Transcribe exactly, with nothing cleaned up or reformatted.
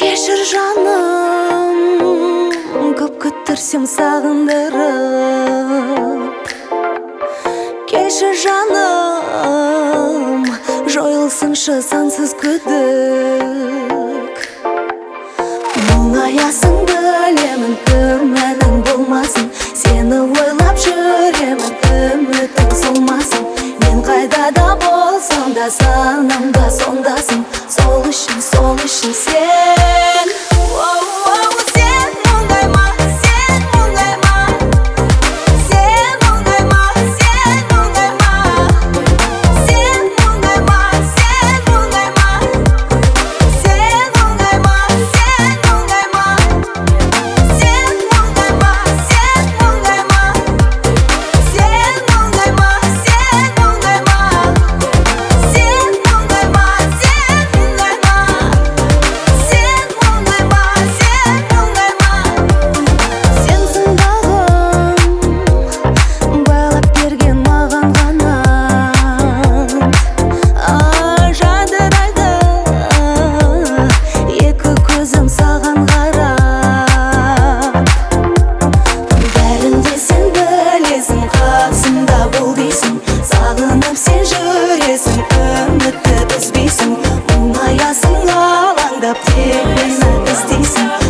Кешір жаным, көп күттірсем сағындырып. Кешір жаным, жойылсыншы сансыз күдік. Мұңаясың білемін, күмәнің болмасын. Сені ойлап жүремін, үмітің солмасын. Мен қайда болсам да санамда сондасың. Сол үшін, сол үшін сен Сен мұңайма, сен мұңайма. Сен мұңайма, сен мұңайма. Сен мұңайма, сен мұңайма. Сен мұңайма, сен мұңайма. Сен мұңайма, сен мұңайма. Сен мұңайма, сен мұңайма. Сен мұңайма, сен мұңайма. Сен мұңайма, сен мұңайма. Сенсің бағым, байлап берген маған қанат. Жадырайды екі көзім саған қарап. Бәрінде сен білесің, қасымда бол дейсің. Сағынып сен жүресің, үмітті үзбейсің. Мұңаясың алаңдап, тек мені іздейсің.